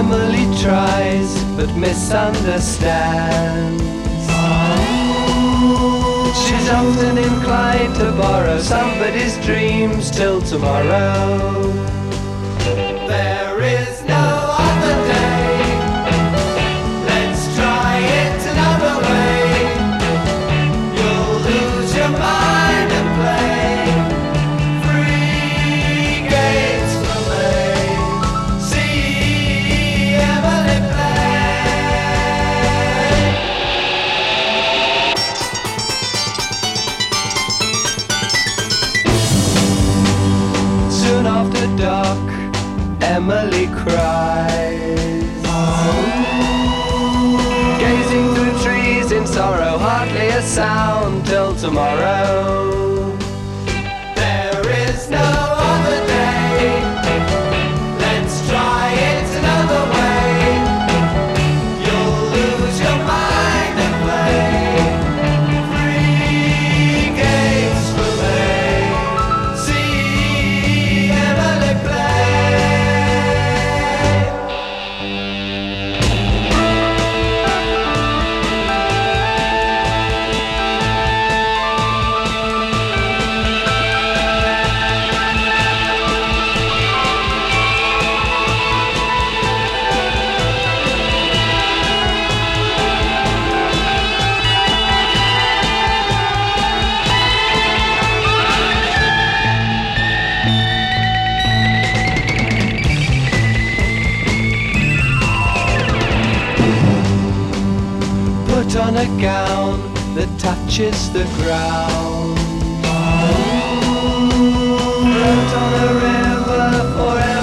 Emily tries but misunderstands. She's often inclined to borrow somebody's dreams till tomorrow. There is no other day. Let's try it another way. You'll lose your mind and play free games for me. See Emily play. Soon after dark, Emily cries, gazing through trees in sorrow, hardly a sound till tomorrow. There is no other day. Let's try it another way. You'll lose your mind and play free games for me. See Emily play. Put on a gown that touches the ground. Float on a river forever.